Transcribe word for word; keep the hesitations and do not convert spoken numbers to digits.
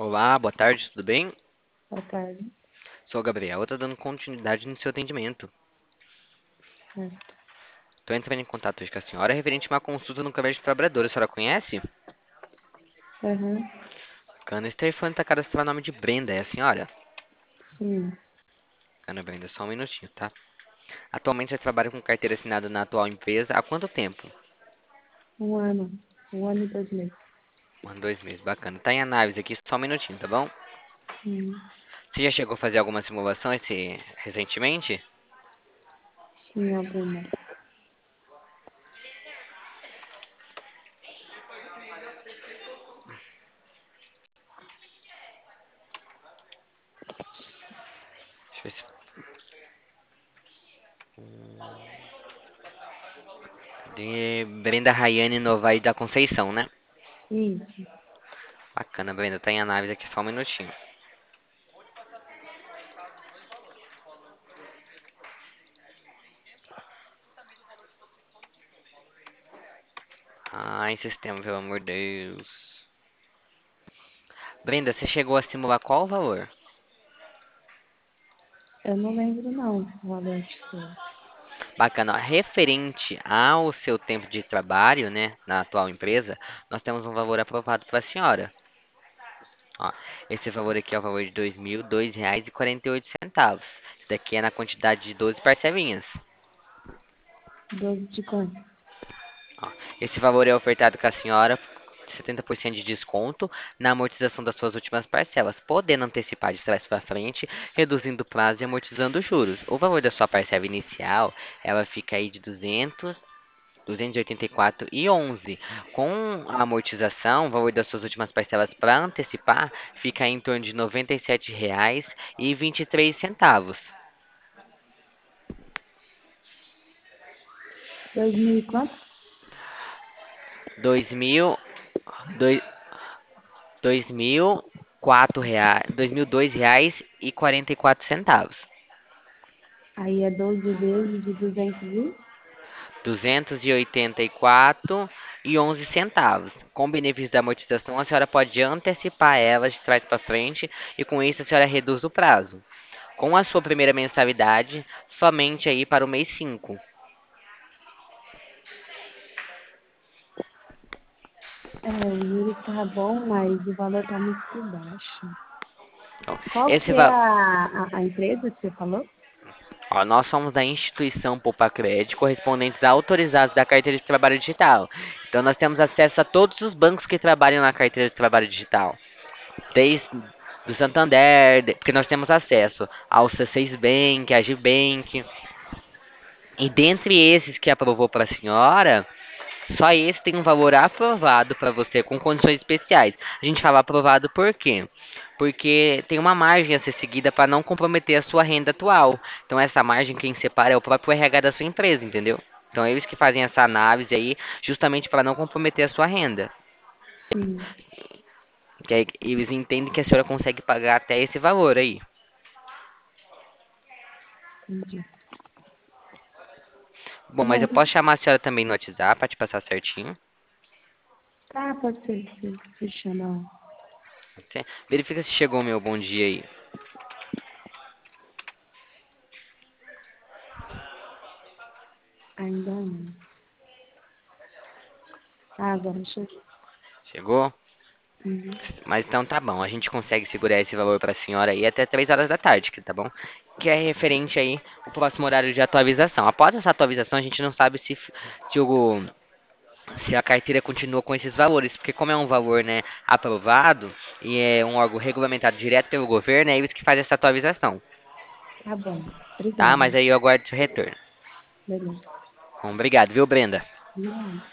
Olá, boa tarde, tudo bem? Boa tarde. Sou o Gabriel, eu tô dando continuidade no seu atendimento. Certo. Tô entrando em contato hoje com a senhora referente a uma consulta no Colégio de Trabalhadores. A senhora conhece? Aham. Cana, esse telefone tá cadastrado o nome de Brenda, é a senhora? Sim. Cana, Brenda, só um minutinho, tá? Atualmente você trabalha com carteira assinada na atual empresa há quanto tempo? Um ano. Um ano e dois meses. Um ano, dois meses, bacana. Tá em análise aqui, só um minutinho, tá bom? Hum. Você já chegou a fazer alguma simulação esse, recentemente? Sim, alguma. Deixa eu ver se... De Brenda Rayane Novaes da Conceição, né? Isso. Bacana, Brenda, tá em análise aqui, só um minutinho. Ai, sistema, pelo amor de Deus. Brenda, você chegou a simular qual o valor? Eu não lembro não o valor que foi. Bacana. Ó, referente ao seu tempo de trabalho, né, na atual empresa, nós temos um valor aprovado para a senhora. Ó, esse valor aqui é o valor de dois mil e dois reais e quarenta e oito centavos. Isso daqui é na quantidade de doze parcelinhas. Doze de quanto? Ó, esse valor é ofertado com a senhora setenta por cento de desconto na amortização das suas últimas parcelas, podendo antecipar de trás para frente, reduzindo o prazo e amortizando os juros. O valor da sua parcela inicial, ela fica aí de duzentos duzentos e oitenta e quatro e onze. Com a amortização, o valor das suas últimas parcelas para antecipar fica em torno de R$ noventa e sete reais e vinte e três centavos. Dois mil e quanto? dois mil, dois, dois mil quatro reais, dois mil dois reais e quarenta e quatro centavos. Aí é doze vezes de duzentos e... duzentos e oitenta e quatro e onze centavos. Com benefício da amortização, a senhora pode antecipar elas de trás para frente e com isso a senhora reduz o prazo. Com a sua primeira mensalidade, somente aí para o mês cinco. É, o juro tá bom, mas o valor tá muito baixo. Então, Qual esse que é va- a, a, a empresa que você falou? ó, nós somos da instituição Poupa Crédito, correspondentes autorizados da carteira de trabalho digital. Então nós temos acesso a todos os bancos que trabalham na carteira de trabalho digital. Desde do Santander, de- porque nós temos acesso ao C seis Bank, a Gibank. E dentre esses que aprovou para a senhora, só esse tem um valor aprovado para você com condições especiais. A gente fala aprovado por quê? Porque tem uma margem a ser seguida para não comprometer a sua renda atual. Então essa margem quem separa é o próprio R H da sua empresa, entendeu? Então eles que fazem essa análise aí justamente para não comprometer a sua renda. Sim, Que aí eles entendem que a senhora consegue pagar até esse valor aí. entendi. Bom, mas eu Bom, posso chamar a senhora também no WhatsApp para te passar certinho. tá, pode ser. Você, você chama Você verifica se chegou o meu bom dia aí. ainda não. Ah, agora chegou. Chegou? Uhum. Mas então tá bom, a gente consegue segurar esse valor para a senhora aí até três horas da tarde, que tá bom? Que é referente aí o próximo horário de atualização. Após essa atualização, a gente não sabe se, se, o, se a carteira continua com esses valores, porque como é um valor, né, aprovado e é um órgão regulamentado direto pelo governo, é eles que fazem essa atualização, Tá bom. tá? Obrigada. Mas aí eu aguardo seu retorno. Beleza. Bom, obrigado, viu, Brenda? Não.